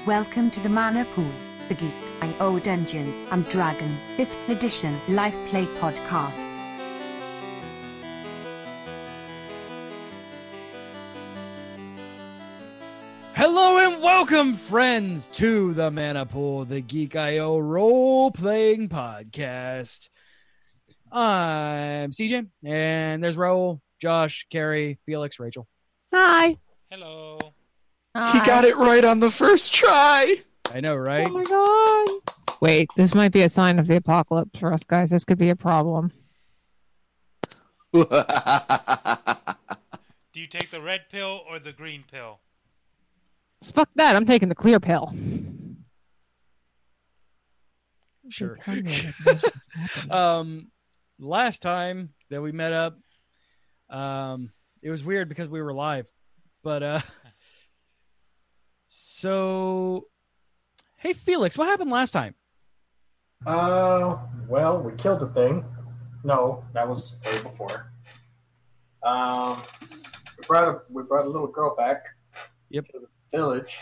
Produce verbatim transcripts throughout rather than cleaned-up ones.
Welcome to the Mana Pool, the Geek I O Dungeons and Dragons fifth edition live play podcast. Hello and welcome, friends, to the Mana Pool, the Geek I O role-playing podcast. I'm C J, and there's Raul, Josh, Carrie, Felix, Rachel. Hi. Hello. Hi. He got it right on the first try. I know, right? Oh my god. Wait, this might be a sign of the apocalypse for us guys. This could be a problem. Do you take the red pill or the green pill? Fuck that. I'm taking the clear pill. Sure. um, last time that we met up, um, it was weird because we were live. But, uh, so, hey, Felix, what happened last time? Uh, well, we killed the thing. No, that was way before. Um, we brought a, we brought a little girl back Yep. to the village.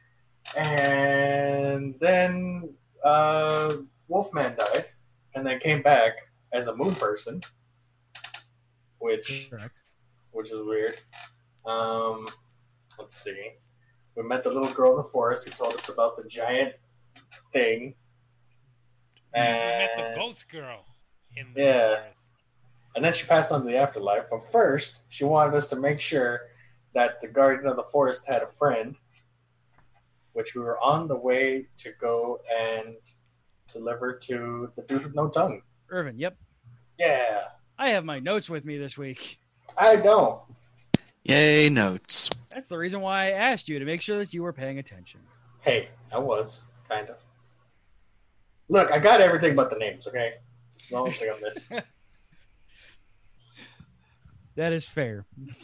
And then, uh, Wolfman died. And then came back as a moon person. Which, Correct. which is weird. Um, let's see. We met the little girl in the forest who told us about the giant thing. And, We met the ghost girl in the Yeah. forest. and then she passed on to the afterlife. But first, she wanted us to make sure that the guardian of the forest had a friend, which we were on the way to go and deliver to the dude with no tongue. Irvin, yep. Yeah, I have my notes with me this week. I don't. Yay, notes. That's the reason why I asked you, to make sure that you were paying attention. Hey, I was, kind of. Look, I got everything but the names, okay? It's the only thing I missed. That is fair.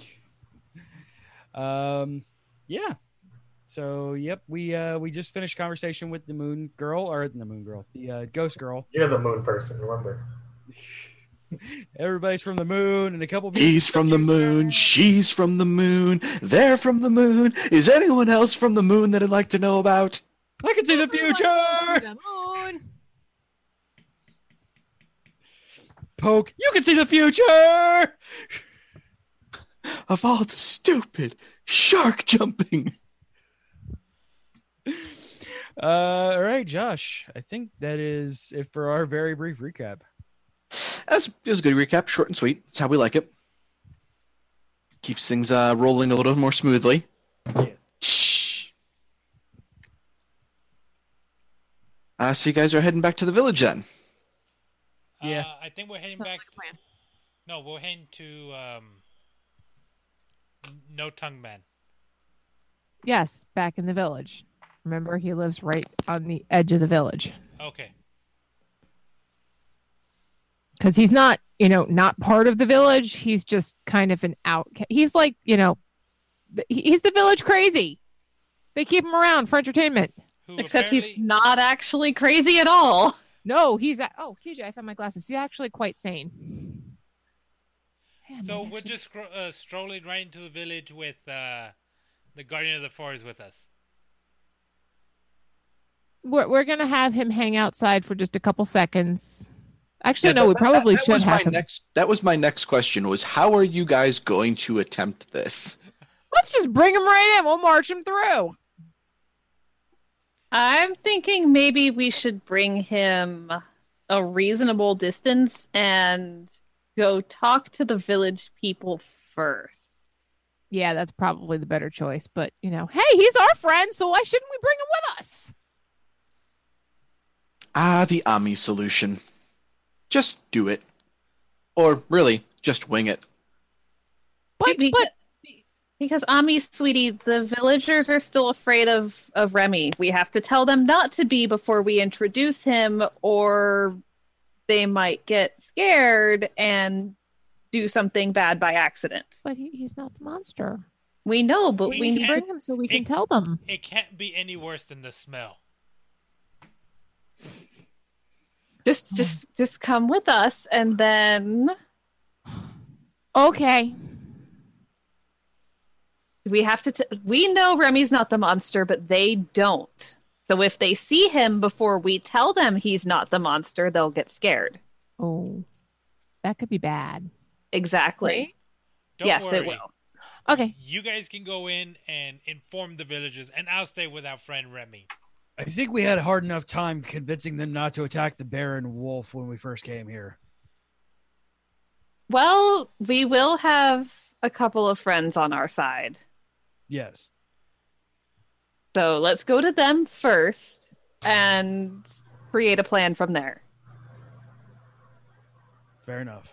um, yeah. So, yep, we uh, we just finished conversation with the Moon Girl, or the Moon Girl, the uh, Ghost Girl. You're the moon person, remember? Everybody's from the moon, and a couple people. He's from the moon. She's from the moon. They're from the moon. Is anyone else from the moon that I'd like to know about? I can see the future. The moon. Poke, you can see the future. Of all the stupid shark jumping. Uh, all right, Josh. I think that is it for our very brief recap. That's it was a good recap, short and sweet. That's how we like it. Keeps things uh, rolling a little more smoothly. Yeah. Shh. Uh, so you guys are heading back to the village then. Yeah. Uh, I think we're heading Sounds back. like a plan. No, we're heading to um, No Tongue Man. Yes, back in the village. Remember, he lives right on the edge of the village. Okay. Because he's not, you know, not part of the village. He's just kind of an out. He's like, you know, th- he's the village crazy. They keep him around for entertainment. Who Except apparently, he's not actually crazy at all. No, he's at, oh, C J, I found my glasses. He's actually quite sane. Man, So man, we're actually- just scro- uh, strolling right into the village with uh, the guardian of the forest with us. We're, we're going to have him hang outside for just a couple seconds. Actually, Yeah, no, that- we that- probably that, that should was have my him. next. That was my next question. Was how are you guys going to attempt this? Let's just bring him right in. We'll march him through. I'm thinking maybe we should bring him a reasonable distance and go talk to the village people first. Yeah, that's probably the better choice. But, you know, hey, he's our friend, so why shouldn't we bring him with us? Ah, the Ami solution. Just do it. Or really, just wing it. But, Be- but Because Ami, sweetie, the villagers are still afraid of, of Remy. We have to tell them not to be before we introduce him, or they might get scared and do something bad by accident. but he, he's not the monster. We know, but We we, We need bring him so we can It- tell them. It can't be any worse than the smell. just just just come with us, and then Okay. we have to. T- we know Remy's not the monster, but they don't. So if they see him before we tell them he's not the monster, they'll get scared. Oh, that could be bad. Exactly. Don't yes, worry. it will. Okay. You guys can go in and inform the villagers, and I'll stay with our friend Remy. I think we had a hard enough time convincing them not to attack the bear and wolf when we first came here. Well, we will have a couple of friends on our side. Yes. So let's go to them first and create a plan from there. Fair enough.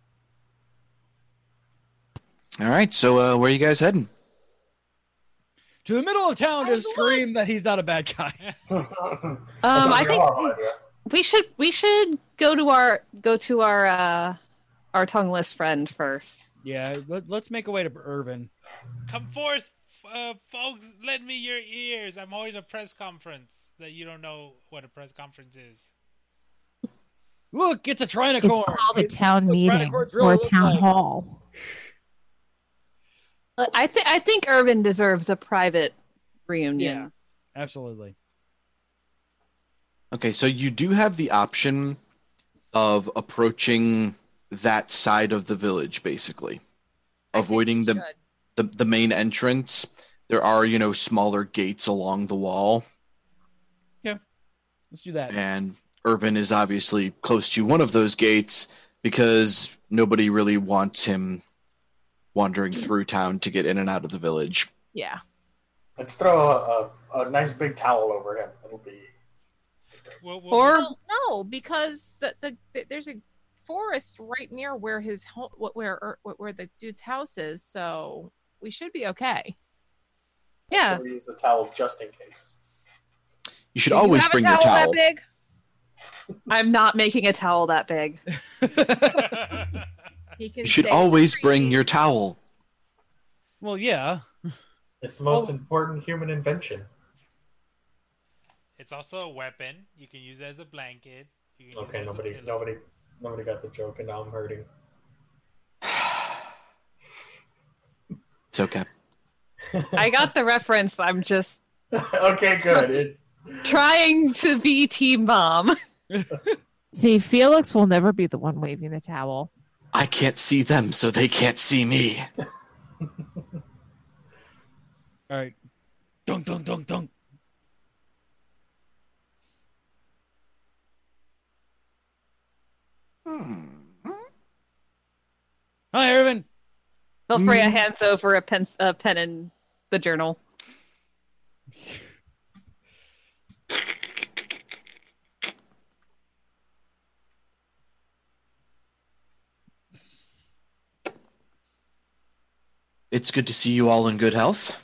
All right, so uh, where are you guys heading? To the middle of town to Out of the scream woods. that he's not a bad guy. Um, I think we should we should go to our go to our uh, our tongueless friend first. Yeah, let, let's make a way to Irvin. Come forth, uh, folks. Lend me your ears. I'm holding a press conference that you don't know what a press conference is. Look, it's a It's trinicorn. called a It's town what meeting trinicorns really or a look town like. hall. I think I think Irvin deserves a private reunion. Yeah, absolutely. Okay, so you do have the option of approaching that side of the village, basically. Avoiding the, the the main entrance. There are, you know, smaller gates along the wall, Let's do that. and Irvin is obviously close to one of those gates because nobody really wants him wandering through town to get in and out of the village. Yeah. Let's throw a, a, a nice big towel over him. It'll be. Well, well, Or No, no, because the, the, the there's a forest right near where his home, where er, where the dude's house is, so we should be okay. yeah, So we use the towel just in case. You should Do you always have a bring your towel that towel. big? I'm not making a towel that big. He can You should stay in the always tree. bring your towel. Well, yeah. It's the most Oh. important human invention. it's also a weapon. You can use it as a blanket. You can use it Okay, as a nobody, pillow. nobody, nobody got the joke, and now I'm hurting. It's okay. I got the reference. I'm just Okay, good. It's trying to be Team Bomb. See, Felix will never be the one waving the towel. I can't see them, so they can't see me. All right. Dunk, dunk, dunk, dunk. Hmm. Hi, Irvin. Vilfreya hands over a pen, a pen and the journal. It's good to see you all in good health.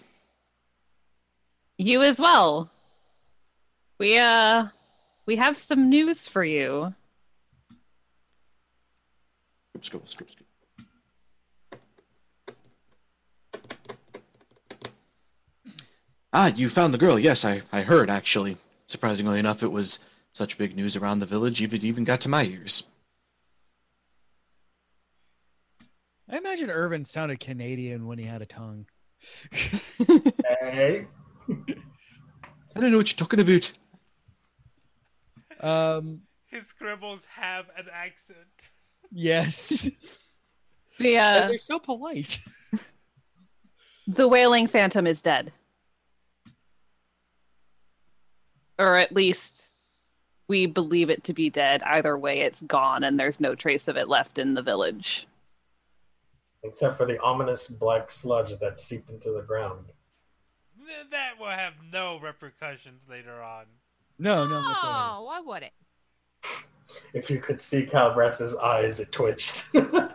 You as well. We uh, we have some news for you. Scribble, scribble, scribble. Ah, you found the girl. Yes, I, I heard, actually. Surprisingly enough, it was such big news around the village, even even got to my ears. I imagine Irvin sounded Canadian when he had a tongue. hey. I don't know what you're talking about. Um, His scribbles have an accent. yes. The And uh, they're so polite. the Wailing Phantom is dead, or at least we believe it to be dead. Either way, it's gone, and there's no trace of it left in the village. Except for the ominous black sludge that seeped into the ground. Th- That will have no repercussions later on. No, no, whatsoever. Oh, why would it? If you could see Calbrax's eyes, it twitched.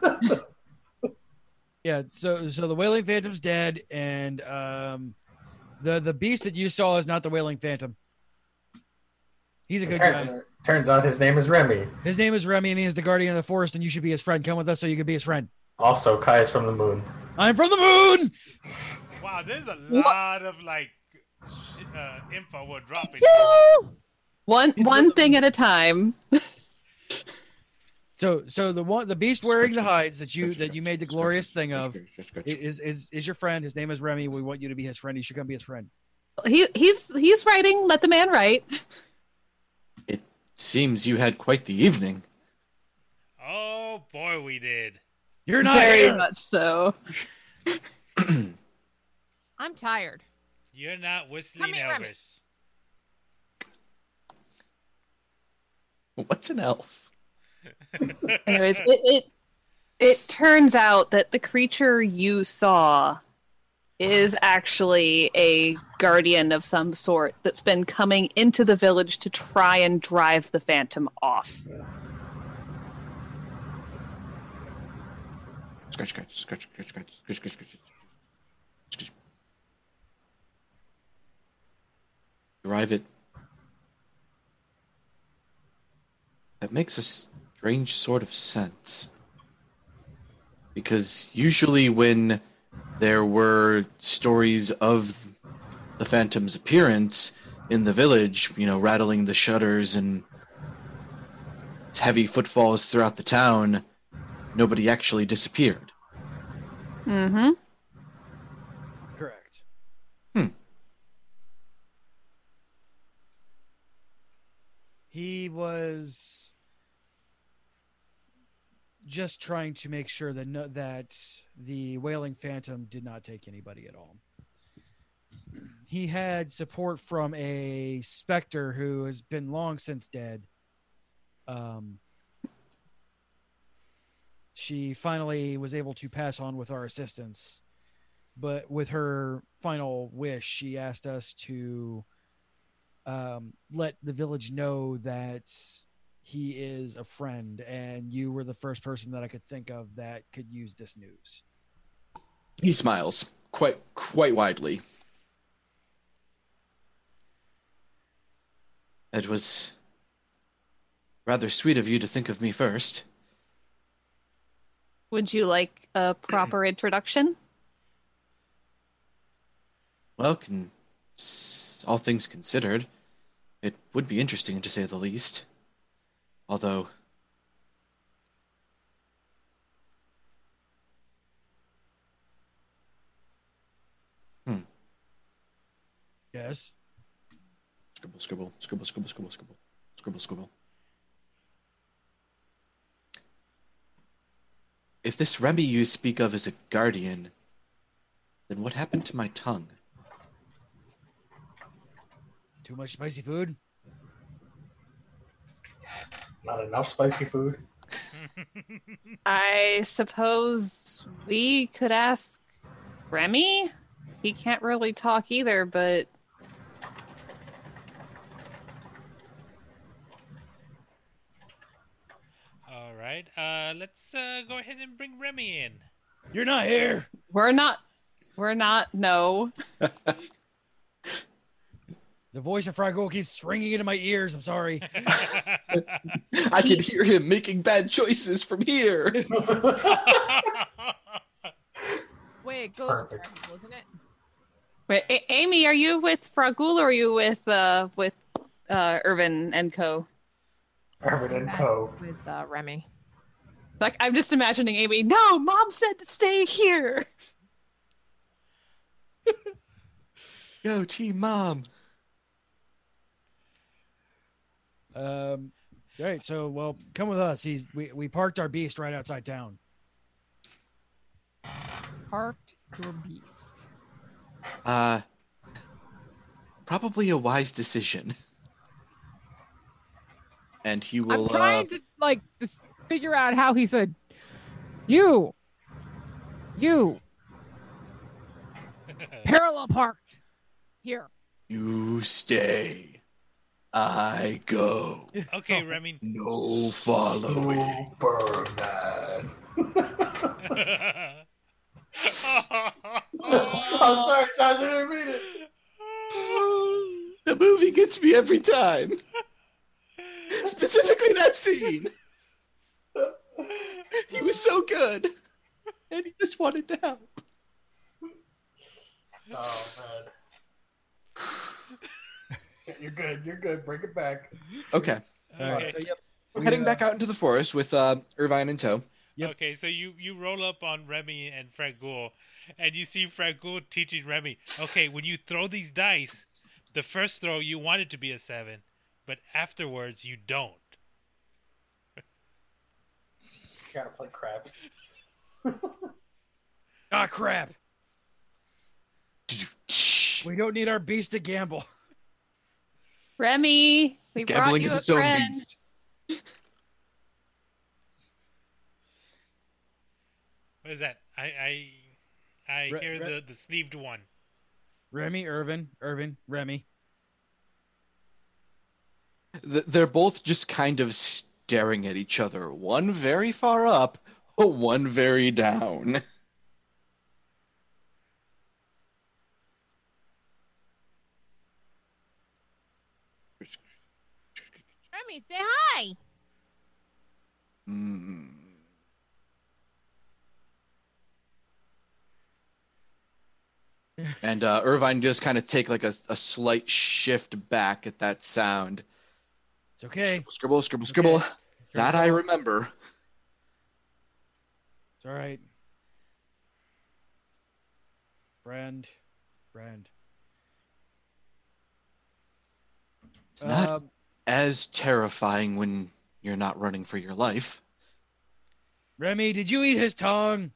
Yeah, so so the Wailing Phantom's dead, and um, the the beast that you saw is not the Wailing Phantom. He's a good turns, guy. turns out his name is Remy. His name is Remy, and he is the guardian of the forest, and you should be his friend. Come with us so you can be his friend. Also, Kai is from the moon. I'm from the moon! Wow, there's a lot of like uh, info we're dropping. One one thing at a time. So, so the one, the beast wearing the hides that you that you made the glorious thing of is is is your friend. His name is Remy. We want you to be his friend. You should come be his friend. He he's he's writing. Let the man write. It seems you had quite the evening. Oh boy, we did. You're not Very here. much so. I'm tired. You're not whistling Come here, Remy. Elvish. What's an elf? Anyways, it, it it turns out that the creature you saw is actually a guardian of some sort that's been coming into the village to try and drive the phantom off. Scratch, scratch, scratch, scratch, scratch, scratch, scratch, scratch. Scratch. Drive it. That makes a strange sort of sense. Because usually when there were stories of the Phantom's appearance in the village, you know, rattling the shutters and its heavy footfalls throughout the town, nobody actually disappeared. Mm-hmm. Correct. Hmm. He was just trying to make sure that no, that the Wailing Phantom did not take anybody at all. He had support from a specter who has been long since dead. Um, she finally was able to pass on with our assistance, but with her final wish, she asked us to um, let the village know that he is a friend, and you were the first person that I could think of that could use this news. He smiles quite quite widely. It was rather sweet of you to think of me first. Would you like a proper introduction? Well, can, all things considered, it would be interesting to say the least. Although, hmm. Yes. Scribble, scribble, scribble, scribble, scribble, scribble, scribble, scribble. If this Remy you speak of is a guardian, then what happened to my tongue? Too much spicy food? Not enough spicy food. I suppose we could ask Remy? He can't really talk either, but All right. Uh, let's uh, go ahead and bring Remy in. You're not here. we're not we're not no. The voice of Fraggle keeps ringing into my ears. I'm sorry. I can hear him making bad choices from here. Wait, it goes Perfect. with wasn't it? Wait, A- Amy, are you with Fragul or are you with uh with uh Irvin and Co? Irvin and Co. With uh, Remy. Like I'm just imagining Amy, no, mom said to stay here. Yo, Team Mom. Um, all right, so well, come with us. He's we, we parked our beast right outside town. Parked your beast. Uh, probably a wise decision. And he will. I'm trying uh, to like just figure out how he said, "You, you, parallel parked here." You stay. I go. Okay, Remy. No following. Super bad. Oh, I'm sorry, Josh, I didn't mean it. The movie gets me every time. Specifically that scene. He was so good. And he just wanted to help. Oh, man. You're good. You're good. Bring it back. Okay. All right, so yep. We're We, heading uh, back out into the forest with uh, Irvine in tow. Yep. Okay, so you, you roll up on Remy and Fragul, and you see Fragul teaching Remy, okay, when you throw these dice, the first throw you want it to be a seven, but afterwards you don't. Gotta play craps. Ah, crap. We don't need our beast to gamble. Remy, we brought Gambling you is a its own friend. beast. What is that? I I, I Re- hear re- the, the sleeved one. Remy, Irvin, Irvin, Remy. Th- They're both just kind of staring at each other. One very far up, one very down. Remy, say hi. Mm. And uh, Irvine just kind of take like a, a slight shift back at that sound. It's okay. Scribble, scribble, scribble. Okay. That I remember. It's all right. Friend, friend. It's not Um, as terrifying when you're not running for your life. Remy, did you eat his tongue?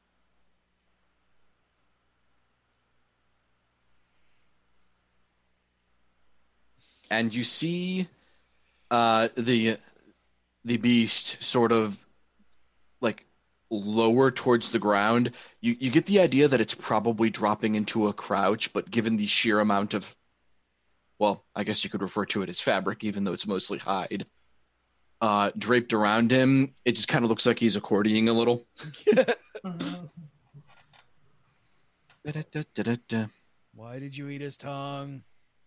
And you see uh, the the beast sort of like lower towards the ground. You you get the idea that it's probably dropping into a crouch, but given the sheer amount of, well, I guess you could refer to it as fabric, even though it's mostly hide, uh, draped around him, it just kind of looks like he's accordioning a little. Da-da-da-da-da. Why did you eat his tongue?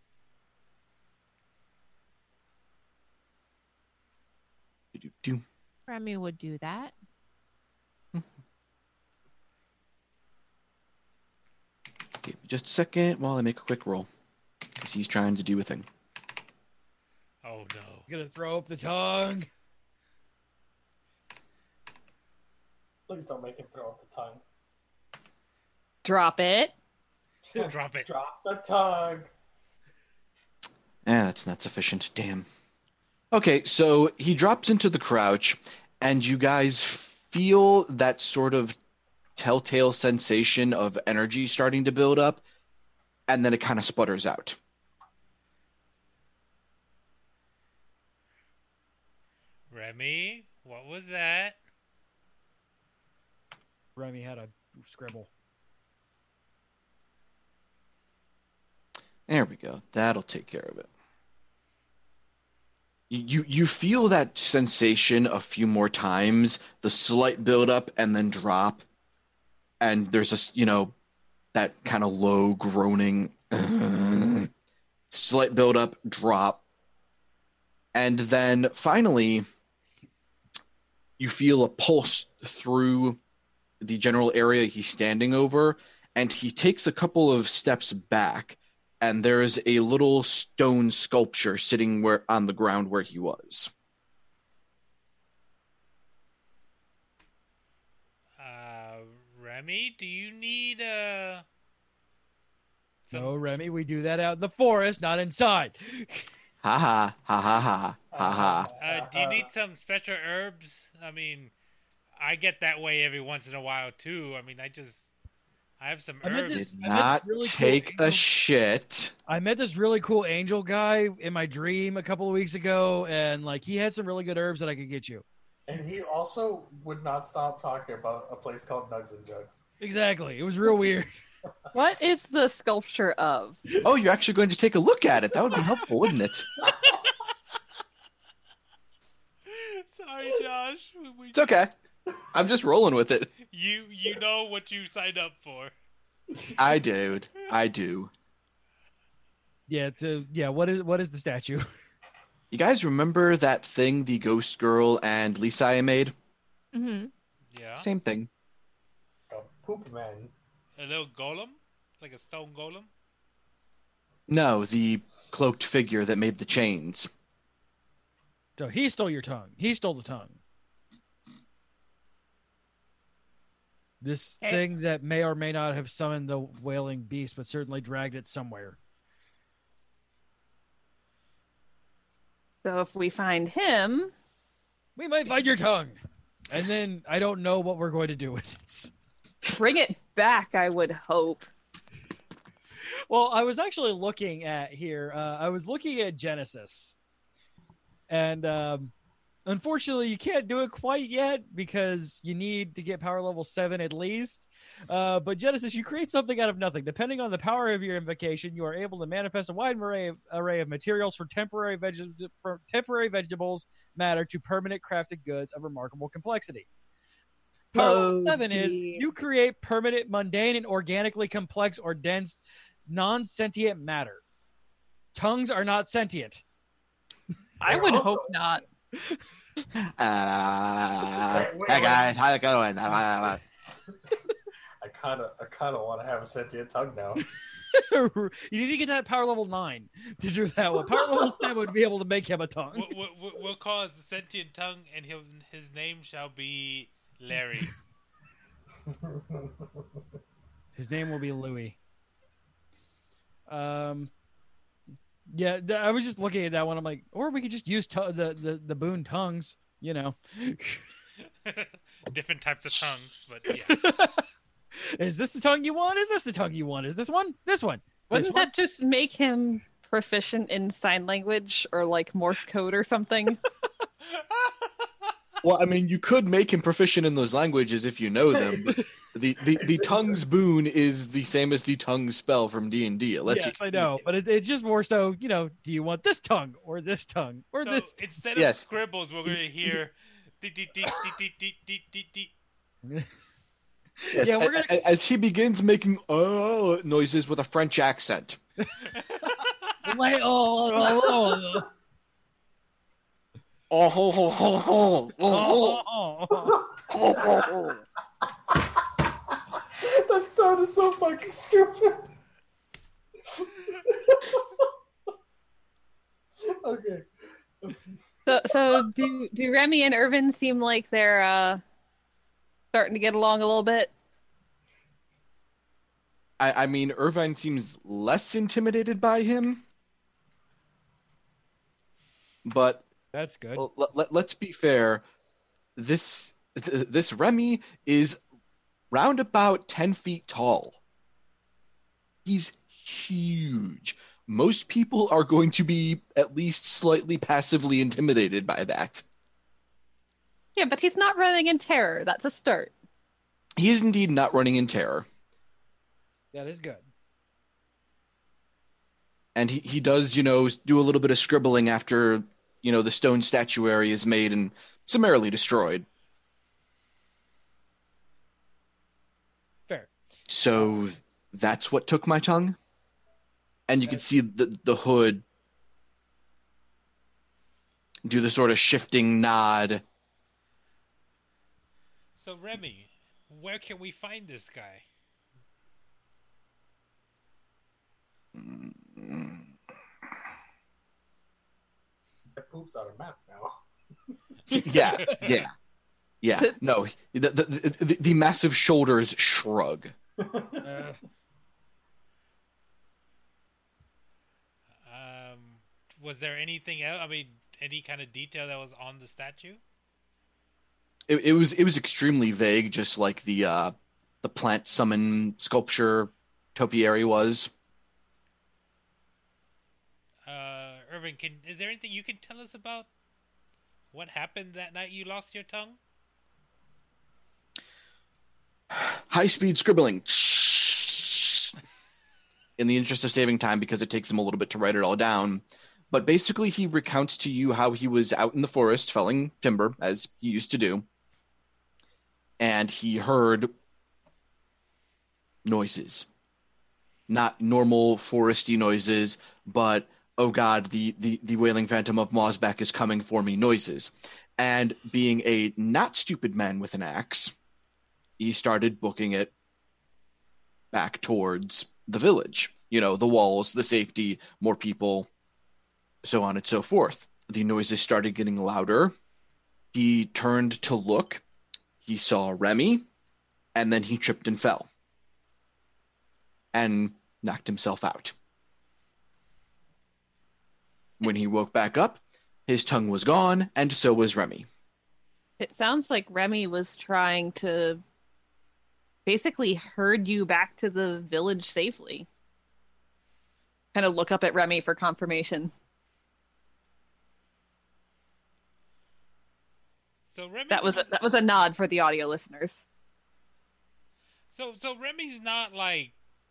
Do-do-do. Remy would do that. Give me just a second while I make a quick roll, because he's trying to do a thing. Oh no. Gonna throw up the tongue. Please don't make him throw up the tongue. Drop it. Drop it. Drop the tongue. Eh, that's not sufficient. Damn. Okay, so he drops into the crouch, and you guys feel that sort of telltale sensation of energy starting to build up, and then it kind of sputters out. Remy, what was that? Remy had a scribble. There we go. That'll take care of it. You you feel that sensation a few more times, the slight build up and then drop, and there's a you know that kind of low groaning, slight build up, drop, and then finally you feel a pulse through the general area he's standing over, and he takes a couple of steps back. And there's a little stone sculpture sitting where on the ground where he was. Uh, Remy, do you need uh? some- No, Remy, we do that out in the forest, not inside. Ha ha ha ha ha ha ha. Uh, do you need some special herbs? I mean, I get that way every once in a while too. I mean, I just I have some I meant herbs. this- Did I met not this really cool take a angel- shit. I met this really cool angel guy in my dream a couple of weeks ago, and like he had some really good herbs that I could get you. And he also would not stop talking about a place called Nugs and Jugs. Exactly. It was real weird. What is the sculpture of? Oh, you're actually going to take a look at it. That would be helpful, wouldn't it? Sorry, Josh. We, we, It's okay. I'm just rolling with it. you you know what you signed up for. I do. I do. Yeah. To yeah. What is what is the statue? You guys remember that thing the ghost girl and Lisa made? Mm-hmm. Yeah. Same thing. A poop man. A little golem, like a stone golem. No, the cloaked figure that made the chains. So he stole your tongue. He stole the tongue. This Okay. thing that may or may not have summoned the wailing beast, but certainly dragged it somewhere. So if we find him, We might find your tongue. And then I don't know what we're going to do with it. bring it back, I would hope. Well, I was actually looking at here. Uh, I was looking at Genesis. And um, unfortunately, you can't do it quite yet because you need to get power level seven at least. Uh, but Genesis, you create something out of nothing. Depending on the power of your invocation, you are able to manifest a wide array of, array of materials for temporary, veg- for temporary vegetables, matter to permanent crafted goods of remarkable complexity. Power level Oh, seven is dear. you create permanent, mundane, and organically complex or dense non-sentient matter. Tongues are not sentient. I They're would also- hope not. Uh, Wait, wait, hey wait. guys, how's it going? Uh, I kind of, I kind of want to have a sentient tongue now. You need to get that power level nine to do that one. Power level seven would be able to make him a tongue. We'll, we'll, we'll call it the sentient tongue, and he'll, his name shall be Larry. His name will be Louis. Um, yeah, th- I was just looking at that one. I'm like, or we could just use to- the, the the boon tongues, you know. Different types of tongues, but yeah. Is this the tongue you want? Is this the tongue you want? Is this one? This one? This Wouldn't one? that just make him proficient in sign language or like Morse code or something? well, I mean, you could make him proficient in those languages if you know them. But the the, the tongue's boon is the same as the tongue spell from D and D. It lets Yes, you. I know, but it, it's just more so, you know, do you want this tongue or this tongue or So this? instead of Yes. scribbles, we're going to hear. Deet, deet, deet, deet, deet, deet, deet, deet. Yes, Yeah, we're a- gonna- a- as he begins making uh noises with a French accent. Like, oh, oh, oh, Oh ho ho ho ho oh, oh, oh, oh. ho, ho, ho. That sounded so fucking stupid. Okay. So, so do do Remy and Irvin seem like they're uh, starting to get along a little bit? I, I mean, Irvine seems less intimidated by him, but That's good. l- l- let, let's be fair. This th- this Remy is round about ten feet tall. He's huge. Most people are going to be at least slightly passively intimidated by that. Yeah, but he's not running in terror. That's a start. He is indeed not running in terror. That is good. And he, he does, you know, do a little bit of scribbling after, you know, the stone statuary is made and summarily destroyed. Fair. So that's what took my tongue. And you can see the, the hood do the sort of shifting nod. So Remy, where can we find this guy? That poops out a map now. Yeah, yeah, yeah. No, the, the, the, the massive shoulders shrug. Uh, Um, was there anything else? I mean, any kind of detail that was on the statue? It, it was it was extremely vague, just like the uh, the plant summon sculpture topiary was. Uh, Irvin, can is there anything you can tell us about what happened that night you lost your tongue? High speed scribbling. In the interest of saving time, because it takes him a little bit to write it all down. But basically, he recounts to you how he was out in the forest felling timber, as he used to do. And he heard noises. Not normal foresty noises, but, oh god, the, the, the wailing phantom of Mosbeck is coming for me noises. And being a not stupid man with an axe, he started booking it back towards the village. You know, the walls, the safety, more people, so on and so forth. the noises started getting louder, he turned to look. He saw Remy, and then he tripped and fell and knocked himself out. When he woke back up, his tongue was gone, and so was Remy. It sounds like Remy was trying to basically herd you back to the village safely. Kind of look up at Remy for confirmation. So Remy That was a, that was a nod for the audio listeners. So so Remy's not like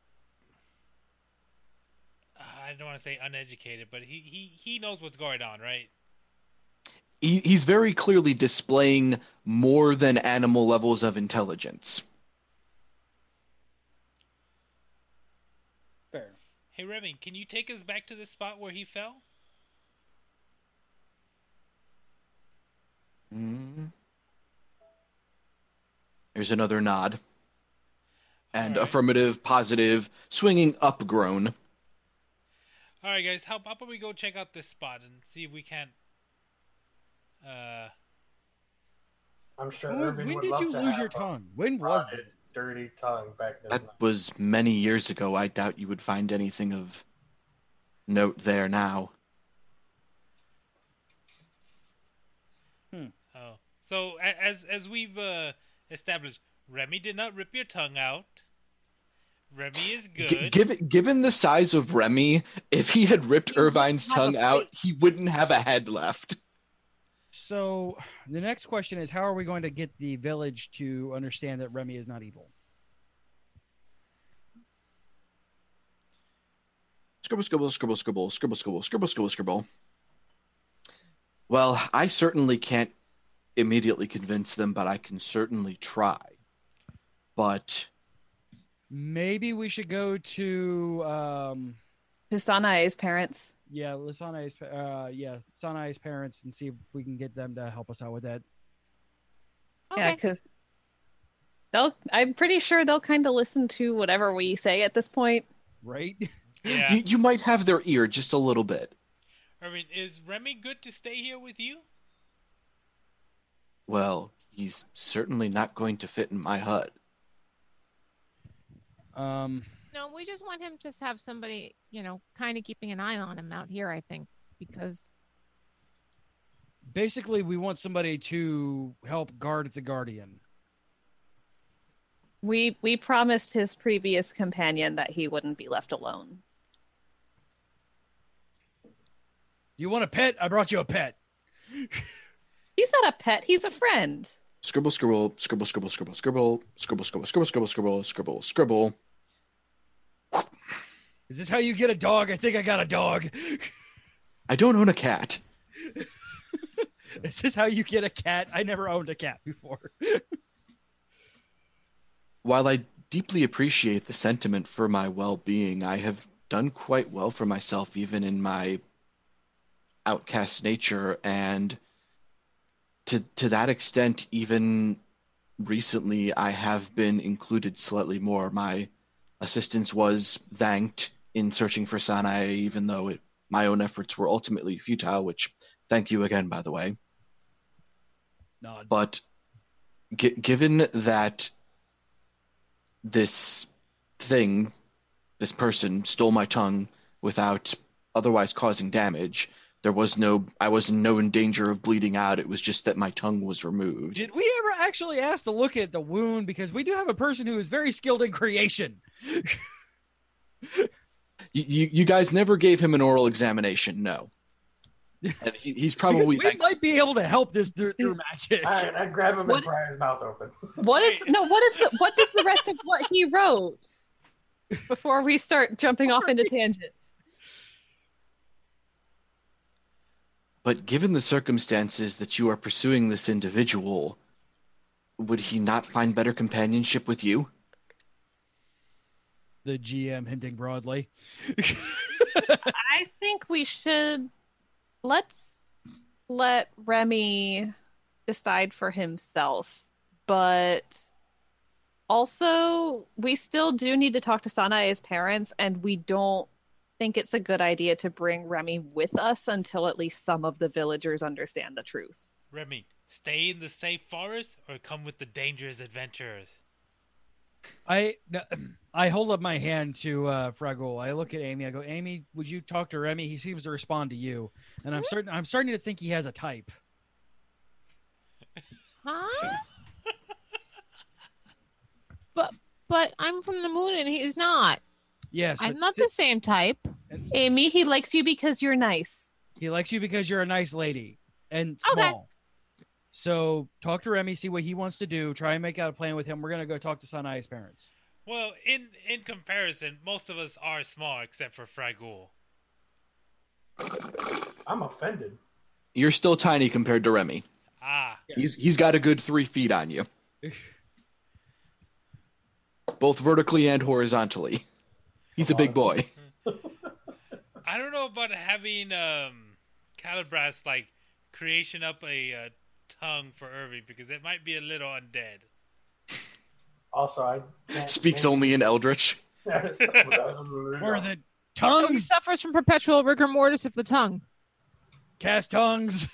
uh, I don't want to say uneducated, but he, he, he knows what's going on, right? He, he's very clearly displaying more than animal levels of intelligence. Fair. Hey Remy, can you take us back to the spot where he fell? Mm. There's another nod. And All right. affirmative, positive, swinging up groan. All right, guys. How, how about we go check out this spot and see if we can't. Uh, I'm sure When, Irving when would did love you to lose have your a tongue? When was rotted, this? dirty tongue back in his That mouth. was many years ago. I doubt you would find anything of note there now. oh, so a- as as we've uh, established, Remy did not rip your tongue out. Remy is G- good. given, given the size of Remy, if he had ripped He wouldn't Irvine's have a tongue out, plate. he wouldn't have a head left. So the next question is, how are we going to get the village to understand that Remy is not evil? Scribble, scribble, scribble, scribble, scribble, scribble, scribble, scribble, scribble. Well, I certainly can't immediately convince them, but I can certainly try. But Maybe we should go to um, To Sanae's parents. yeah, Sanae's uh, yeah, Sanae's parents and see if we can get them to help us out with that. Yeah, Okay. because they'll. I'm pretty sure they'll kind of listen to whatever we say at this point. Right? Yeah. you, you might have their ear just a little bit. I mean, is Remy good to stay here with you? Well, he's certainly not going to fit in my hut. Um, No, we just want him to have somebody, you know, kind of keeping an eye on him out here, I think, because basically, we want somebody to help guard the guardian. We we promised his previous companion that he wouldn't be left alone. You want a pet? I brought you a pet. He's not a pet. He's a friend. Scribble, scribble, scribble, scribble, scribble, scribble, scribble, scribble, scribble, scribble, scribble, scribble, scribble. Is this how you get a dog? I think I got a dog. I don't own a cat. Is this how you get a cat? I never owned a cat before. While I deeply appreciate the sentiment for my well-being, I have done quite well for myself even in my outcast nature, and to to that extent, even recently, I have been included slightly more. My assistance was thanked in searching for Sanae, even though it, my own efforts were ultimately futile, which, thank you again, by the way. Nod. But gi- given that this thing, this person, stole my tongue without otherwise causing damage, there was no, I was in no danger of bleeding out. It was just that my tongue was removed. Did we ever actually ask to look at the wound? Because we do have a person who is very skilled in creation. You, you, you guys never gave him an oral examination, no. And he, he's Because probably we might be able to help this through, through magic. All right, I grab him What- and pry his mouth open. What is no? What is the? What does the rest of what he wrote? Before we start jumping off into tangents. But given the circumstances that you are pursuing this individual, would he not find better companionship with you? The G M hinting broadly. I think we should let's let Remy decide for himself, but also we still do need to talk to Sanae's parents, and we don't think it's a good idea to bring Remy with us until at least some of the villagers understand the truth. Remy, stay in the safe forest or come with the dangerous adventurers? I I hold up my hand to uh, Fraggle. I look at Amy. I go, Amy, would you talk to Remy? He seems to respond to you, and I'm certain I'm starting to think he has a type. Huh? but but I'm from the moon and he's not. Yes, I'm but not si- the same type. Amy, he likes you because you're nice. He likes you because you're a nice lady and Okay. small. So talk to Remy, see what he wants to do. Try and make out a plan with him. We're gonna go talk to Sanae's parents. Well, in in comparison, most of us are small except for Fragul. I'm offended. You're still tiny compared to Remy. Ah, He's he's got a good three feet on you, both vertically and horizontally. He's a big boy. I don't know about having um, Calibras like creation up a uh, tongue for Irving because it might be a little undead. Also, I can't Speaks name- only in Eldritch. Or the So he tongues, suffers from perpetual rigor mortis of the tongue. cast tongues.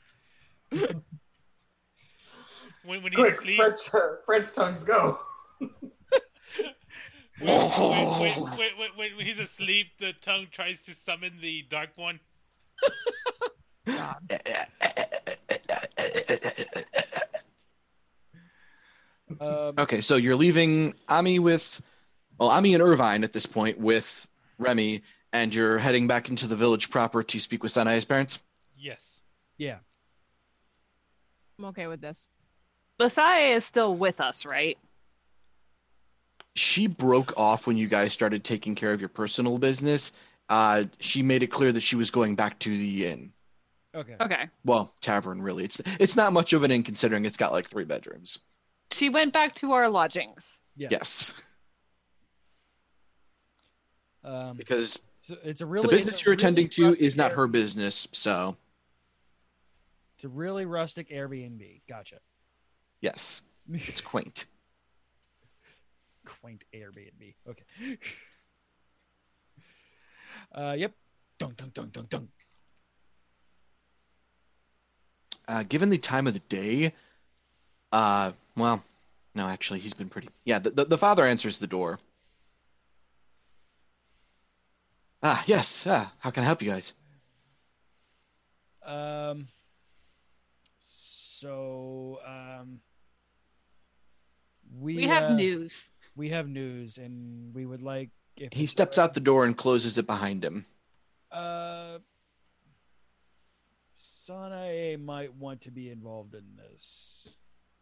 When when he Quick, sleeps, French, uh, French tongues go. when, when, when, when, when, when he's asleep, the tongue tries to summon the dark one. Um, Okay, so you're leaving Ami with, well, Ami and Irvine at this point with Remy, and you're heading back into the village proper to speak with Sanae's parents. Yes. yeah, I'm okay with this. Basaya is still with us, right? She broke off when you guys started taking care of your personal business. Uh, she made it clear that she was going back to the inn. okay. Okay. Well, tavern, really. It's it's not much of an inn considering it's got like three bedrooms. She went back to our lodgings. Yeah. Yes, Um, because so it's a really the business it's a you're really attending to rustic is not her Airbnb. business. So, It's a really rustic Airbnb. Gotcha. yes, it's quaint. Quaint Airbnb. Okay. uh, yep. Dun dun dun dun dun. Uh, given the time of the day, uh, well, no, actually, he's been pretty. Yeah, the, the, the father answers the door. Ah, yes. Ah, how can I help you guys? Um. So, um, we We have uh, news. We have news, and we would like if He it's steps all out the door and closes it behind him. right, Uh, Sanae might want to be involved in this.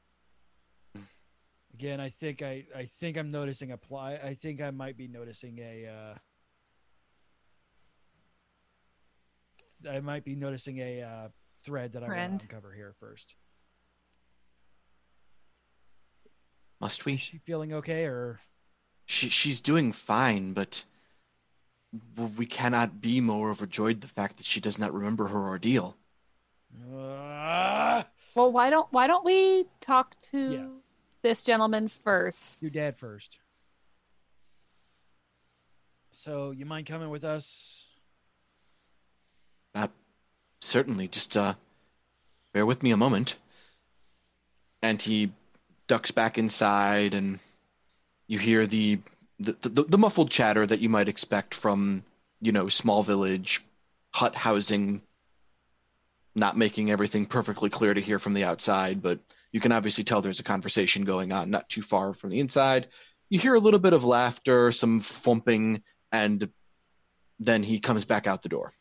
Again, I think I, I think I'm noticing a ply. I think I might be noticing a. Uh, I might be noticing a uh, thread that I want Trend. to uncover here first. Must we? Is she feeling okay, or She she's doing fine, but we cannot be more overjoyed the fact that she does not remember her ordeal. uh, Well, why don't why don't we talk to Yeah. this gentleman first? your dad first? So you mind coming with us? Uh, certainly, just uh, bear with me a moment. And he ducks back inside, and you hear the the, the the muffled chatter that you might expect from, you know, small village hut housing. Not making everything perfectly clear to hear from the outside, but you can obviously tell there's a conversation going on not too far from the inside. You hear a little bit of laughter, some thumping, and then he comes back out the door.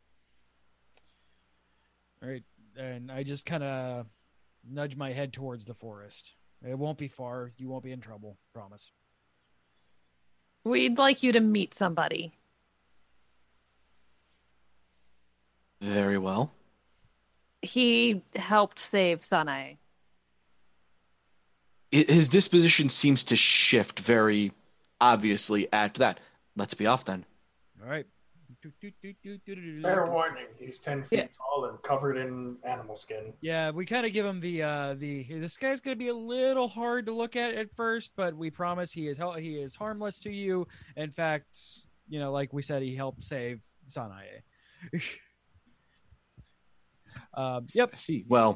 All right, and I just kind of nudge my head towards the forest. It won't be far. You won't be in trouble. Promise. We'd like you to meet somebody. Very well. He helped save Sanae. I- His disposition seems to shift very obviously at that. Let's be off then. All right. Fair warning, he's ten feet Yeah. tall and covered in animal skin. Yeah, we kind of give him the uh the this guy's gonna be a little hard to look at at first, but we promise he is hel- he is harmless to you. In fact, you know, like we said, he helped save Sanae. um, yep. I see. Well,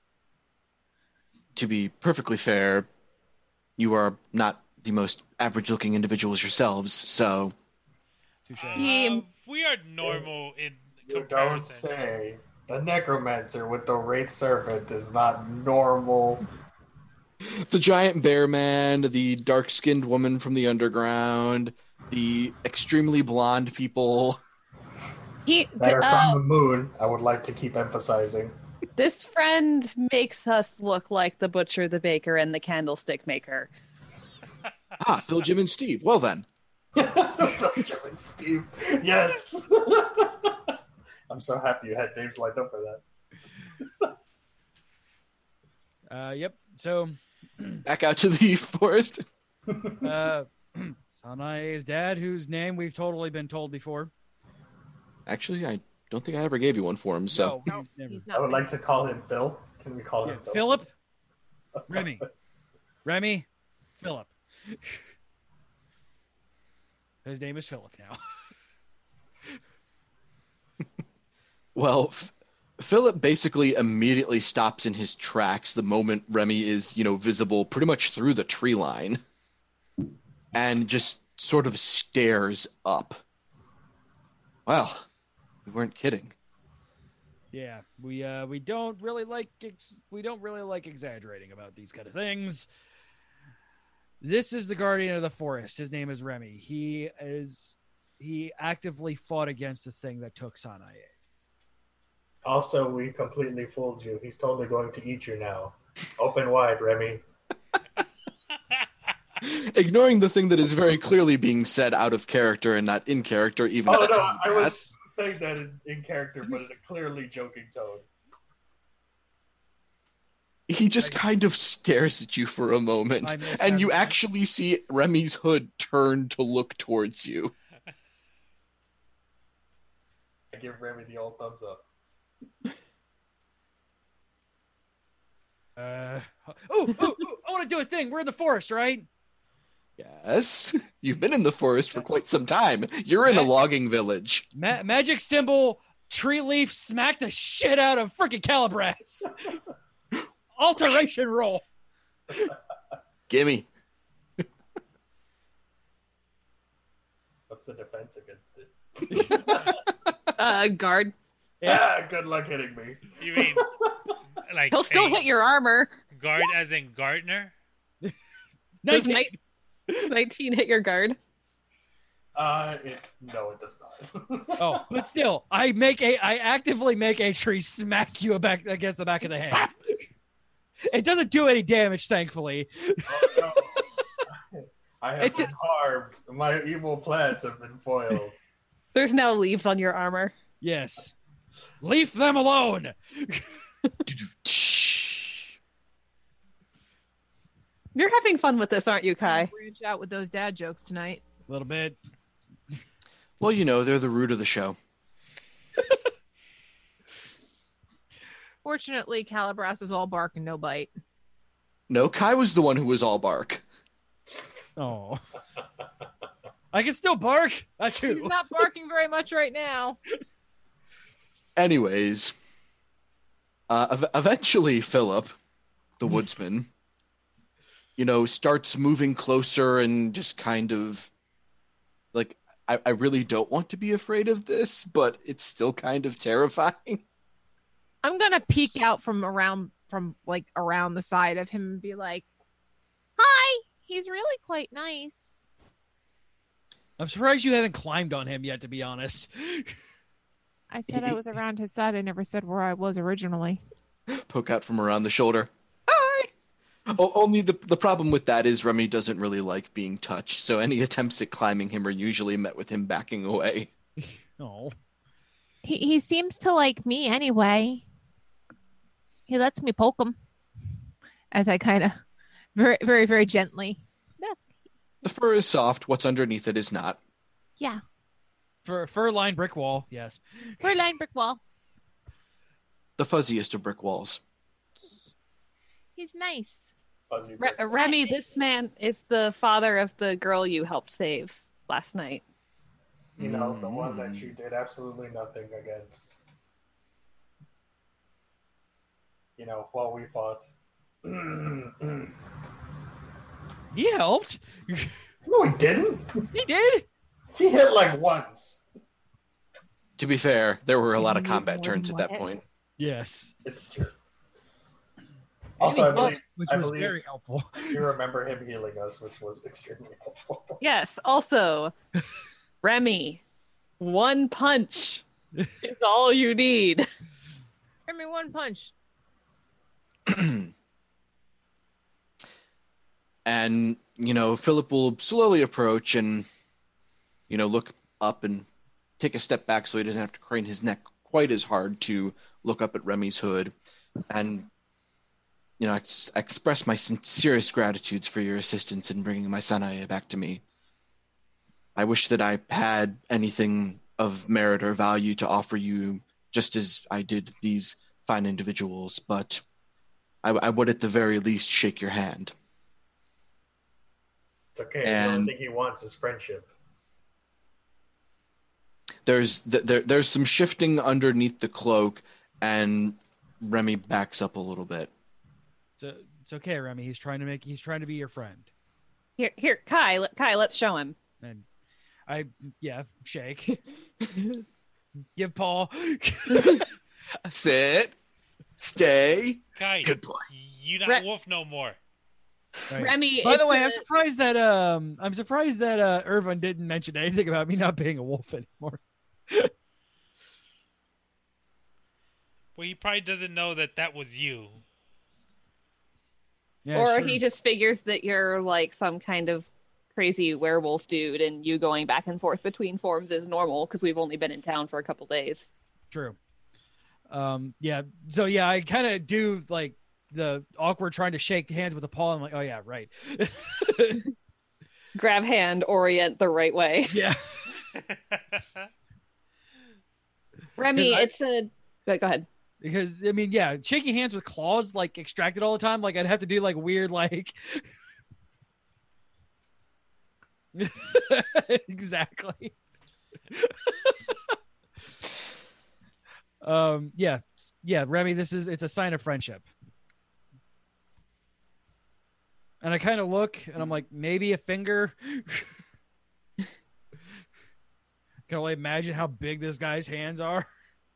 to be perfectly fair, you are not the most average-looking individuals yourselves, so Touche. Uh, we are normal in You comparison. don't say. The necromancer with the wraith servant is not normal. the giant bear man, the dark-skinned woman from the underground, the extremely blonde people. He, That are uh, from the moon, I would like to keep emphasizing. this friend makes us look like the butcher, the baker, and the candlestick maker. Ah, Phil, Jim, and Steve. Well then. Jim and Steve. Yes! I'm so happy you had names lined up for that. Uh, yep. So, Back out to the forest. uh, Sanae's dad, whose name we've totally been told before. Actually, I don't think I ever gave you one for him, so. No, never. He's I not would like to call him Phil. Can we call Yeah, him Phil? Philip, Remy, Remy, Philip. His name is Philip now. Well, F- Philip basically immediately stops in his tracks the moment Remy is, you know, visible pretty much through the tree line and just sort of stares up. Well, we weren't kidding. Yeah, we uh we don't really like ex- we don't really like exaggerating about these kind of things. This is the guardian of the forest. His name is Remy. He is he actively fought against the thing that took Sanae. Also, we completely fooled you. He's totally going to eat you now. Open wide, Remy. Ignoring the thing that is very clearly being said out of character and not in character, even. Oh, to no, I Calabras. was saying that in, in character, but in a clearly joking tone. He just kind of stares at you for a moment, I missed and you everything. actually see Remy's hood turn to look towards you. I give Remy the old thumbs up. Uh oh, oh, oh I want to do a thing. We're in the forest, right? Yes, you've been in the forest for quite some time. You're in a logging village. Ma- magic symbol, tree leaf, smack the shit out of freaking Calabras. Alteration roll. Gimme. What's the defense against it? Uh, guard. Yeah, good luck hitting me. You mean like He'll still a hit your armor. guard as in Gardner? Does nineteen. ni- nineteen hit your guard? Uh, it, no, it does not. Oh, but still, I make a, I actively make a tree smack you back against the back of the head. It doesn't do any damage, thankfully. Oh, no. I have It been did- harmed. My evil plans have been foiled. There's now leaves on your armor. Yes, leave them alone. You're having fun with this, aren't you, Kai? branch out with those dad jokes tonight. A little bit. Well, you know, they're the root of the show. Fortunately, Calabras is all bark and no bite. No, Kai was the one who was all bark. Oh, I can still bark. I He's too. not barking very much right now. Anyways, uh, ev- eventually Philip, the woodsman, you know, starts moving closer and just kind of like, I, I really don't want to be afraid of this, but it's still kind of terrifying. I'm gonna peek out from around from like around the side of him and be like, "Hi, he's really quite nice." I'm surprised you haven't climbed on him yet, to be honest. I said I was around his side. I never said where I was originally. Poke out from around the shoulder. Hi! O- only the, the problem with that is Remy doesn't really like being touched, so any attempts at climbing him are usually met with him backing away. Oh, He he seems to like me anyway. He lets me poke him as I kind of very very very gently. The fur is soft, what's underneath it is not. Yeah, fur fur lined brick wall. Yes. we're line brick wall. The fuzziest of brick walls. He's nice. Fuzzy Re- brick. Remy, this man is the father of the girl you helped save last night. You know, the one Mm. that you did absolutely nothing against. You know, while we fought. No, He helped. he didn't. He did. He hit like once. To be fair, there were a lot of Maybe combat more turns than at that one. point. Yes. It's true. Also, I And he believe, helped, which I was believe very helpful. you remember him healing us, which was extremely helpful. Yes. Also, Remy, one punch is all you need. I mean, one punch. And, you know, Philip will slowly approach and, you know, look up and take a step back so he doesn't have to crane his neck quite as hard to look up at Remy's hood. And, you know, ex- express my sincerest gratitudes for your assistance in bringing my Sanae back to me. I wish that I had anything of merit or value to offer you, just as I did these fine individuals, but I, I would at the very least shake your hand. It's okay. The And- only thing he wants is friendship. There's th- there, there's some shifting underneath the cloak, and Remy backs up a little bit. So it's okay, Remy. He's trying to make. He's trying to be your friend. Here, here, Kai, let- Kai, let's show him. And I, yeah, shake. Give Paul. Sit, stay. Kai, Good boy. you not Re- wolf no more. Right. Remy, By the it's way, a- I'm surprised that um, I'm surprised that uh, Irvin didn't mention anything about me not being a wolf anymore. Well, he probably doesn't know that that was you. Yeah, or sure. he just figures that you're like some kind of crazy werewolf dude, and you going back and forth between forms is normal because we've only been in town for a couple days. True. Um, yeah. So yeah, I kind of do like the awkward trying to shake hands with the Paul. I'm like, oh yeah, right. Grab hand, orient the right way. Yeah. Remy, I- it's a. Go go ahead. Because I mean, yeah, shaking hands with claws like extracted all the time. Like I'd have to do like weird like. Exactly. um. Yeah. Yeah. Remy, this is it's a sign of friendship. And I kind of look, and I'm like, maybe a finger. Can only imagine how big this guy's hands are.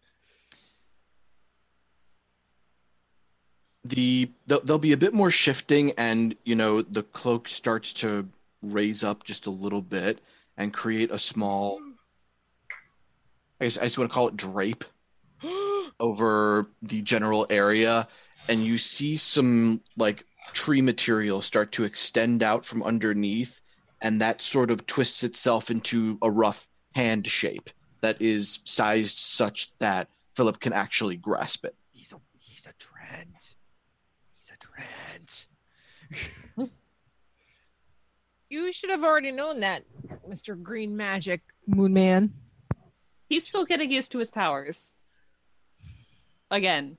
The there'll, there'll be a bit more shifting, and you know the cloak starts to raise up just a little bit and create a small. I guess I just want to call it drape over the general area, and you see some like tree material start to extend out from underneath, and that sort of twists itself into a rough hand shape that is sized such that Philip can actually grasp it. He's a he's a Trent. He's a Trent. You should have already known that, Mister Green Magic Moon Man. He's still getting used to his powers. Again.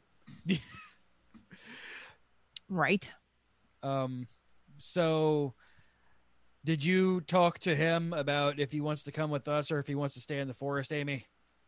Right. Um, so did you talk to him about if he wants to come with us or if he wants to stay in the forest, Amy?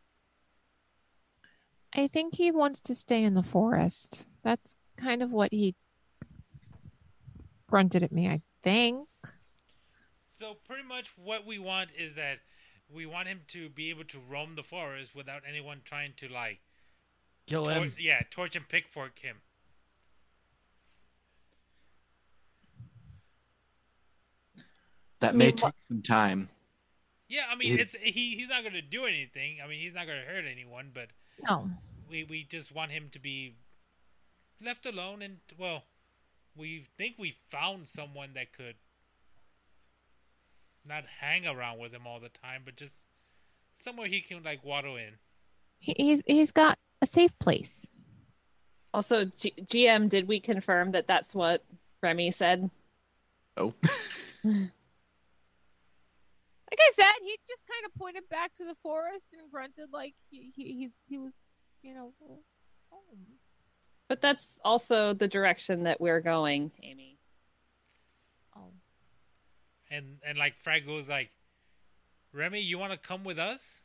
I think he wants to stay in the forest. That's kind of what he grunted at me, I think. So pretty much what we want is that we want him to be able to roam the forest without anyone trying to like Kill tor- him. yeah, torch and pickfork him. That may mean, take some time. Yeah, I mean It- it's he he's not going to do anything. I mean he's not going to hurt anyone, but No. we we just want him to be left alone, and well, we think we found someone that could not hang around with him all the time, but just somewhere he can like waddle in. He, he's he's got a safe place. Also, G- GM, did we confirm that that's what Remy said? Oh. Like I said, he just kind of pointed back to the forest and grunted like he he he, he was, you know, home. But that's also the direction that we're going, Amy. Oh. And and like Frag goes like, Remy, you want to come with us?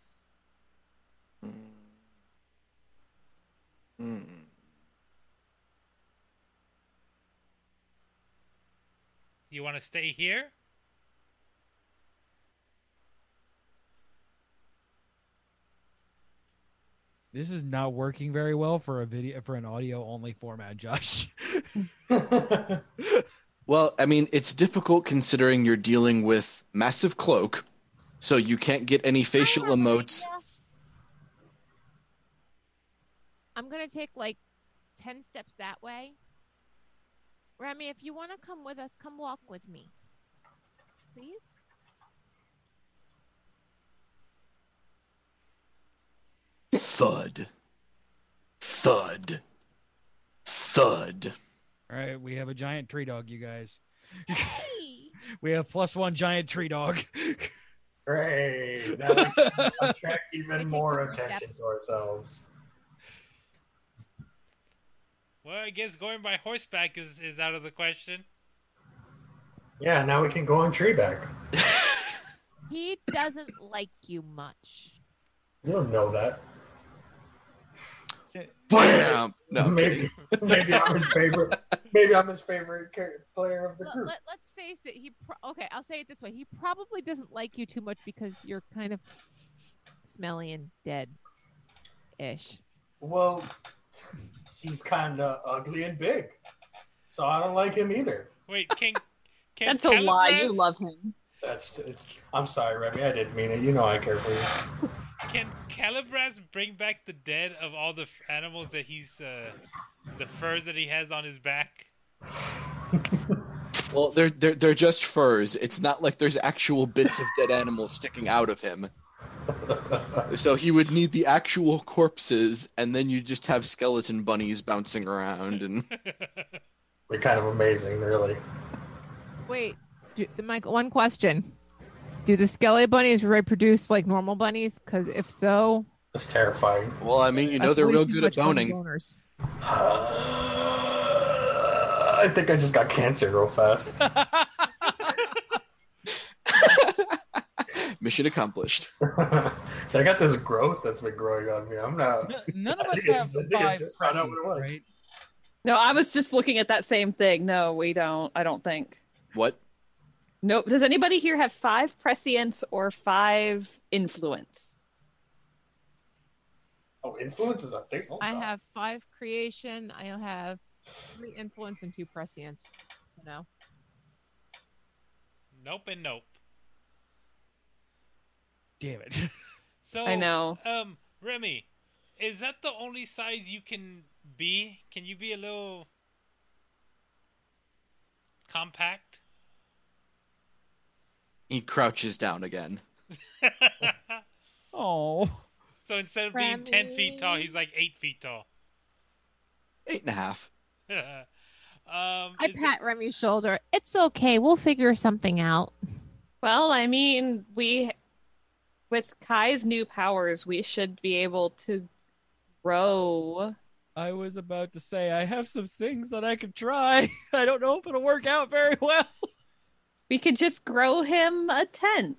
Hmm. You want to stay here? This is not working very well for a video for an audio only format, Josh. Well, I mean, it's difficult considering you're dealing with Massive Cloak, so you can't get any facial I have an emotes. idea. I'm gonna take like ten steps that way. Remy, if you want to come with us, come walk with me, please. Thud. Thud. Thud. All right, we have a giant tree dog, you guys. Hey! We have plus one giant tree dog. Great. Now we can attract even take more two more attention steps. to ourselves. Well, I guess going by horseback is, is out of the question. Yeah, now we can go on Treeback. He doesn't like you much. You don't know that. Bam! No, I'm maybe, kidding. maybe I'm his favorite. Maybe I'm his favorite char- player of the Let, group. let, let's face it. He pro- okay. I'll say it this way. He probably doesn't like you too much because you're kind of smelly and dead-ish. Well, he's kind of ugly and big, so I don't like him either. Wait, can can That's a lie. You Calibras- love him. That's it's. I'm sorry, Remy. I didn't mean it. You know I care for you. Can Calibras bring back the dead of all the f- animals that he's, uh, the furs that he has on his back? Well, they're, they're, they're just furs. It's not like there's actual bits of dead animals sticking out of him. So he would need the actual corpses, and then you just have skeleton bunnies bouncing around. And They're kind of amazing, really. Wait, do, Michael. One question: do the Skelly bunnies reproduce like normal bunnies? Because if so, It's terrifying. well, I mean, you know that's they're way real too good at much fun boning. boners. I think I just got cancer real fast. Mission accomplished. So I got this growth that's been growing on me. I'm not. None of I us think have it's- I think I five just found out prescient, what it was. right? No, I was just looking at that same thing. No, we don't. I don't think. What? Nope. Does anybody here have five prescience or five influence? Oh, influence is a thing. Oh, I God. have five creation. I have three influence and two prescience. No. Nope and nope. Damn it. So I know. Um, Remy, is that the only size you can be? Can you be a little compact? He crouches down again. Oh. So instead of being ten feet tall, he's like eight feet tall. Eight and a half. um, I is pat Remy's shoulder. It's okay. We'll figure something out. Well, I mean, we with Kai's new powers, we should be able to grow. I was about to say I have some things that I could try. I don't know if it'll work out very well. We could just grow him a tent.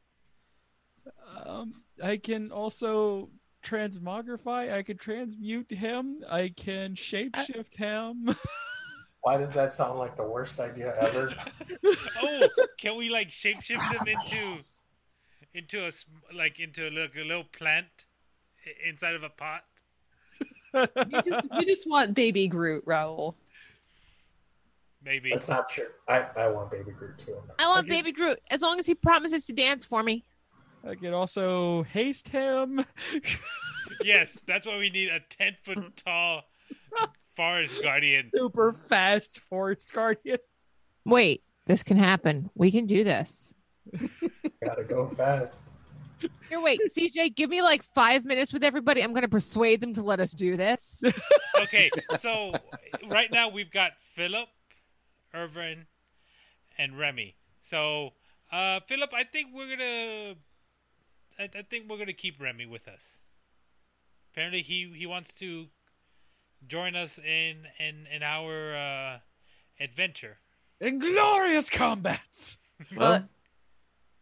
Um, I can also transmogrify. I can transmute him. I can shapeshift him. Why does that sound like the worst idea ever? oh, can we like shapeshift him into into a s- like into a little, a little plant i- inside of a pot? You just, you just want baby Groot, Raul. Maybe. That's not true. I, I want Baby Groot too. I want Okay. Baby Groot as long as he promises to dance for me. I can also haste him. Yes, that's why we need a ten foot tall forest guardian. Super fast forest guardian. Wait, this can happen. We can do this. Gotta go fast. Here, wait, C J, give me like five minutes with everybody. I'm going to persuade them to let us do this. Okay, so right now we've got Philip, Irvin, and Remy. So, uh, Philip, I think we're gonna, I, I think we're gonna keep Remy with us. Apparently, he, he wants to join us in in, in our uh, adventure. Inglorious combats. Well, But-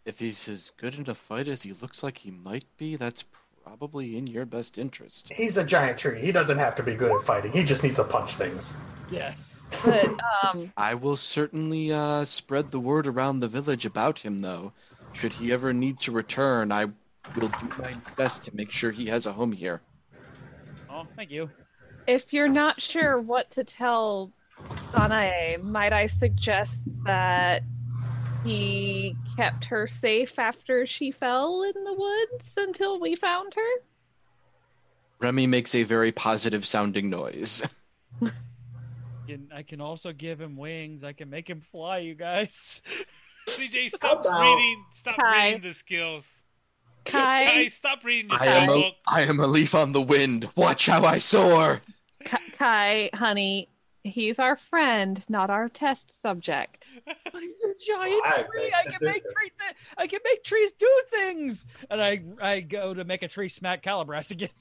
If he's as good in a fight as he looks like he might be, that's probably in your best interest. He's a giant tree. He doesn't have to be good at fighting. He just needs to punch things. Yes. But um, I will certainly uh, spread the word around the village about him, though. Should he ever need to return, I will do my best to make sure he has a home here. Oh, thank you. if you're not sure what to tell Sanae, might I suggest that he kept her safe after she fell in the woods until we found her? Remy makes a very positive sounding noise. Can, I can also give him wings. I can make him fly, you guys. C J, stop How about- reading. Stop Kai. reading the skills. Kai, Kai, stop reading the I am, a, book. I am a leaf on the wind. Watch how I soar. Kai, Kai, honey, he's our friend, not our test subject. He's a giant I tree. beg I to can make differ. tree th- I can make trees do things. And I I go to make a tree smack Calibras again.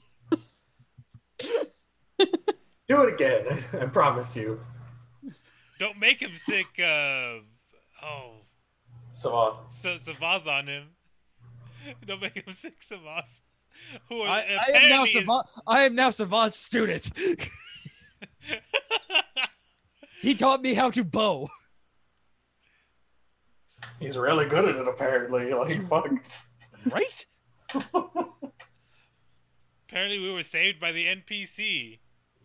Do it again. I promise you. Don't make him sick. Uh, oh, So, uh, so Savaz on him. Don't make him sick, Savaz. Who I, I am now apparently is- Savant. I am now Savant's student. He taught me how to bow. he's really good at it, apparently. Like, fuck. Right? Apparently, we were saved by the N P C.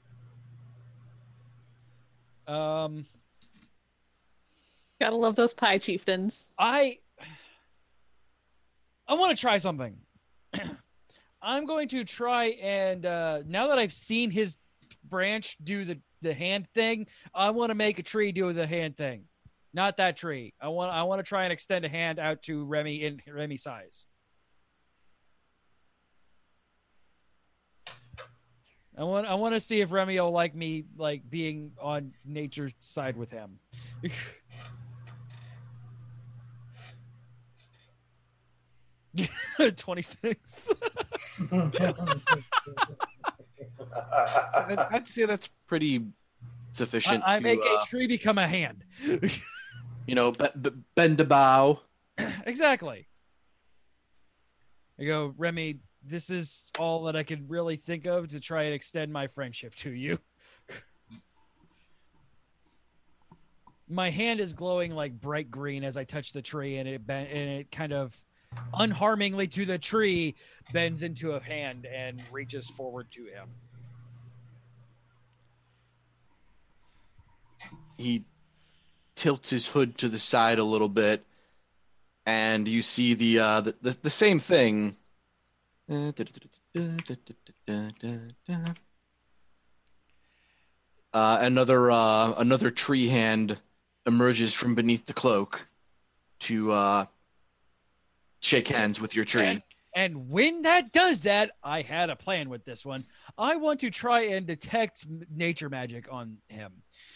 Um, Gotta love those pie chieftains. I I want to try something. I'm going to try and uh, now that I've seen his branch do the, the hand thing, I want to make a tree do the hand thing. Not that tree. I want I want to try and extend a hand out to Remy in Remy size. I want I want to see if Remy will like me like being on nature's side with him. twenty-six. I'd, I'd say that's pretty I, sufficient I to, make uh, a tree become a hand. you know, be- be- bend a bow. Exactly. I go, Remy, this is all that I could really think of to try and extend my friendship to you. My hand is glowing like bright green as I touch the tree, and it ben- and it kind of unharmingly to the tree bends into a hand and reaches forward to him. He tilts his hood to the side a little bit, and you see the uh, the, the, the same thing. Uh, another uh, another tree hand emerges from beneath the cloak to uh, shake hands with your tree. And, and when that does that, I had a plan with this one. I want to try and detect m- nature magic on him.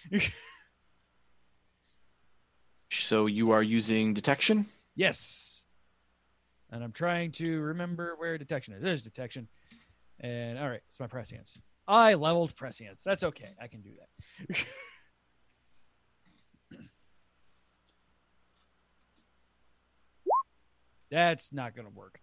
So you are using detection? Yes. And I'm trying to remember where detection is. There's detection. And all right, it's my prescience. I leveled prescience. That's okay. I can do that. That's not gonna work.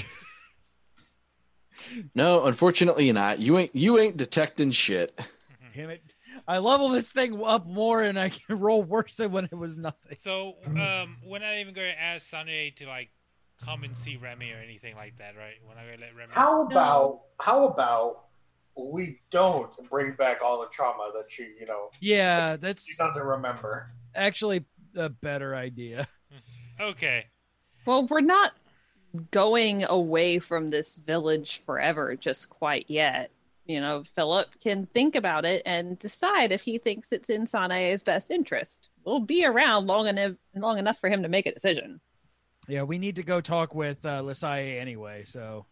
No, unfortunately not. You ain't you ain't detecting shit. Damn it. I level this thing up more and I can roll worse than when it was nothing. So, um, we're not even going to ask Sunday to like come and see Remy or anything like that, right? We're not going to let Remy. how about, how about we don't bring back all the trauma that she, you know, Yeah, she that's doesn't remember? actually a better idea. Okay. Well, we're not going away from this village forever just quite yet. You know, Philip can think about it and decide if he thinks it's in Sanae's best interest. We'll be around long enough long enough for him to make a decision. Yeah, we need to go talk with uh, Lisai anyway, so.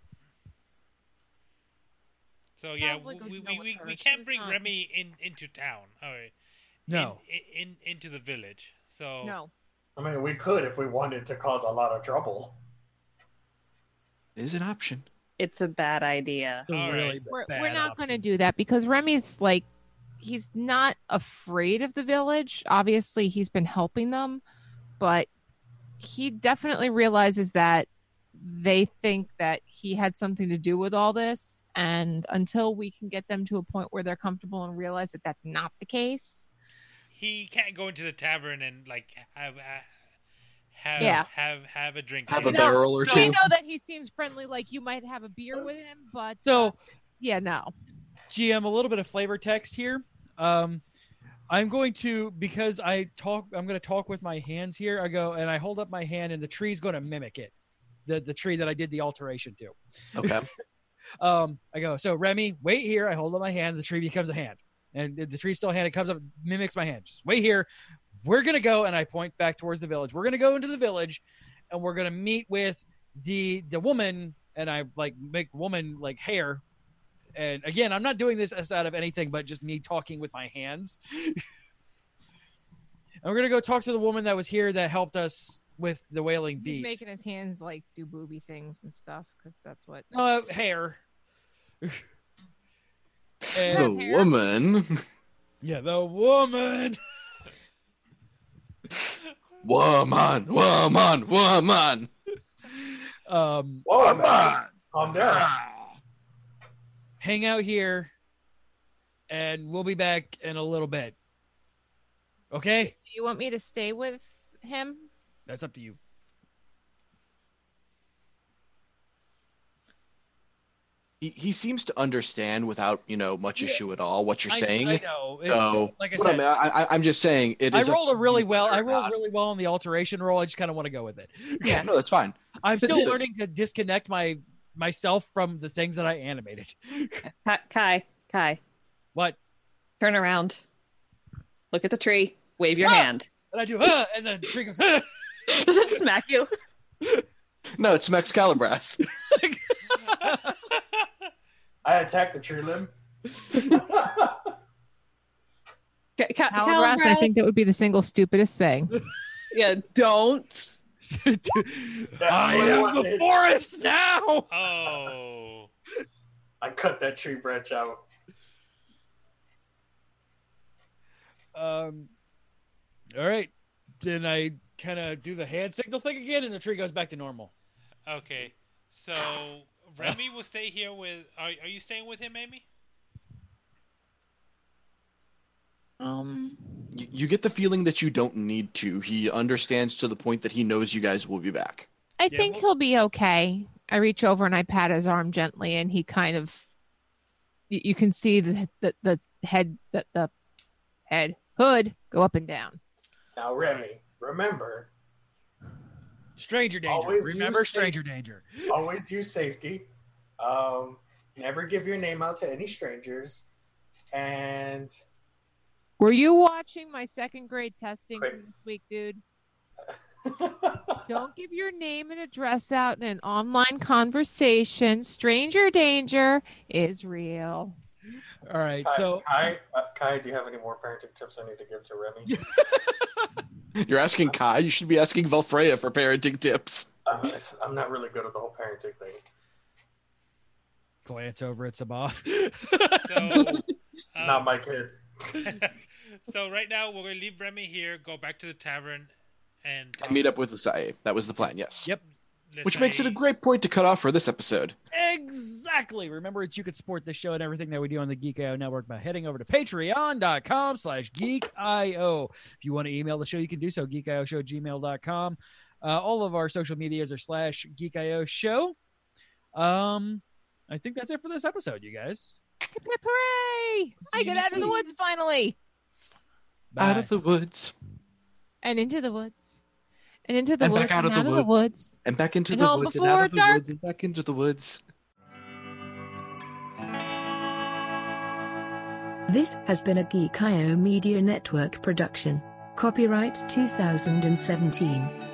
So yeah, Probably go we to know we, with we, her. we She can't was bring not- Remy in into town. All right. No. In, in into the village. So No. I mean, we could if we wanted to cause a lot of trouble. It is an option. It's a bad idea. It's a All really right. We're, bad we're not going to option. do that because Remy's like, he's not afraid of the village. Obviously, he's been helping them, but he definitely realizes that they think that he had something to do with all this. And until we can get them to a point where they're comfortable and realize that that's not the case. He can't go into the tavern and like have uh, have Yeah. have have a drink. Have there. a barrel or We two. know that he seems friendly, like you might have a beer with him, but So, yeah, no. G M, a little bit of flavor text here. Um, I'm going to, because I talk, I'm going to talk with my hands here. I go and I hold up my hand, and the tree's going to mimic it, the the tree that I did the alteration to. Okay. Um, I go, so Remy, wait here. I hold up my hand. The tree becomes a hand, and the tree's still a hand. It comes up, mimics my hand. Just wait here. We're gonna go, and I point back towards the village. We're gonna go into the village, and we're gonna meet with the the woman, and I like make woman like hair. And again, I'm not doing this as out of anything but just me talking with my hands. And we're gonna go talk to the woman that was here that helped us with the wailing He's beast. making his hands like do booby things and stuff because that's what. Uh, hair. The And, hair? woman. yeah, the woman. Woman, woman, woman. Um, Whoa, man. Calm down. hang out here, and we'll be back in a little bit. Okay? Do you want me to stay with him? That's up to you. He, he seems to understand without, you know, much Yeah. issue at all what you're I, saying. I know. It's, So, like I what I said, mean, I, I, I'm just saying it I is. rolled a really well. I whether or rolled not- really well on the alteration roll. I just kind of want to go with it. Yeah, no, that's fine. I'm still Yeah. learning to disconnect my myself from the things that I animated. Ka- Kai, Kai, What? turn around. Look at the tree. Wave your Ah! hand. And I do, ah, and then the tree goes, ah. Does it smack you? No, it's Excalibrast. I attacked the tree limb. Ca- Ca- Calibras, I Calibras? think that would be the single stupidest thing. Yeah, don't. I am the forest now. Oh. I cut that tree branch out. Um. All right. Then I kind of do the hand signal thing again, and the tree goes back to normal. Okay. So Remy will stay here with. Are, are you staying with him, Amy? Um, you, you get the feeling that you don't need to. He understands to the point that he knows you guys will be back. I Yeah, think well- he'll be okay. I reach over and I pat his arm gently, and he kind of, you, you can see the the, the head, the, the head hood go up and down. Now, Remy, remember, Stranger danger. Always Remember, use stranger danger. always use safety. Um, never give your name out to any strangers. And Were you watching my second grade testing Great. from this week, dude? Don't give your name and address out in an online conversation. Stranger danger is real. All right. Kai, So Kai, uh, Kai, do you have any more parenting tips I need to give to Remy? You're asking Kai. You should be asking Valfreya for parenting tips. I'm, I'm not really good at the whole parenting thing. glance over at Sabath. So. It's not my kid. So right now we're gonna leave Remy here, go back to the tavern, and And meet up with Usaye. That was the plan, yes. Yep. Which makes it a great point to cut off for this episode. Exactly. Remember that you could support this show and everything that we do on the Geek I O Network by heading over to patreon.com slash geekio. If you want to email the show, you can do so, geekioshow at gmail dot com. Uh, all of our social medias are slash geekio show. Um, I think that's it for this episode, you guys. Hip, hip, hooray! I you get next out of the week. woods finally. Out Bye. of the woods. And into the woods. And into the And woods. back out and of the out of the woods. woods. And back into And the home woods. And before out of the dark. woods. And back into the woods. This has been a Geek I O Media Network production. Copyright two thousand seventeen.